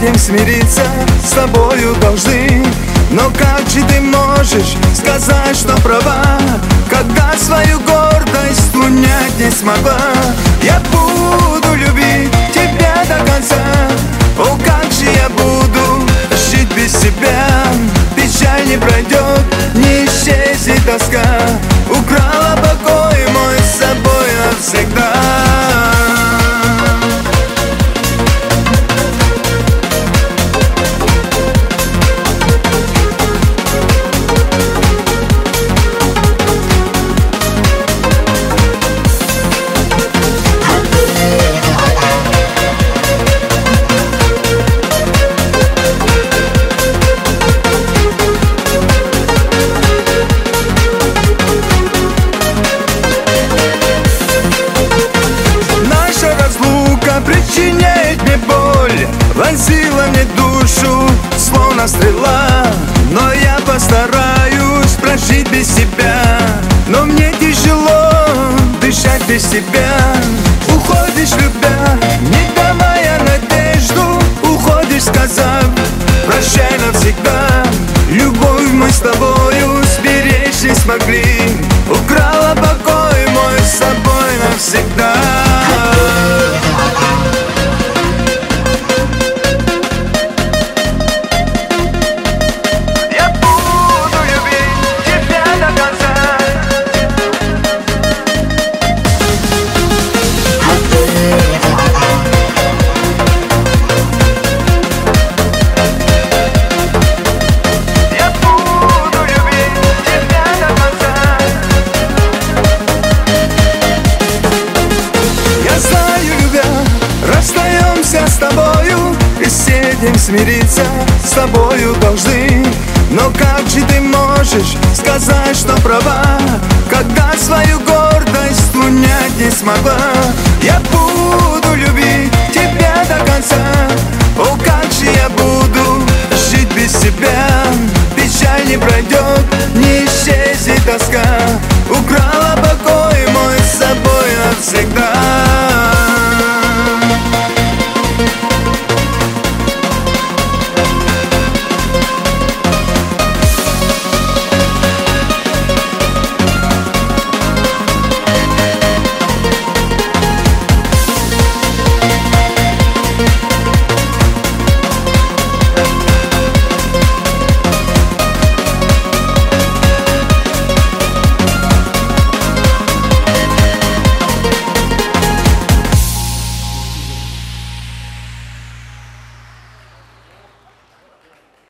этим смириться с тобою должны. Но как же ты можешь сказать, что права, когда свою гордость унять не смогла? Я буду любить тебя до конца. О, как же я буду жить без тебя? Печаль не пройдет, не исчезнет тоска. Украла покой мой с собой навсегда. Причиняет мне боль, вонзила мне душу, словно стрела. Но я постараюсь прожить без тебя. Но мне тяжело дышать без тебя. Уходишь, любя, не давая надежду. Уходишь, сказав прощай навсегда. Любовь мы с тобою сберечь не смогли. Украла покой мой с собой навсегда. Расстаемся с тобою и с этим смириться с тобою должны. Но как же ты можешь сказать, что права, когда свою голову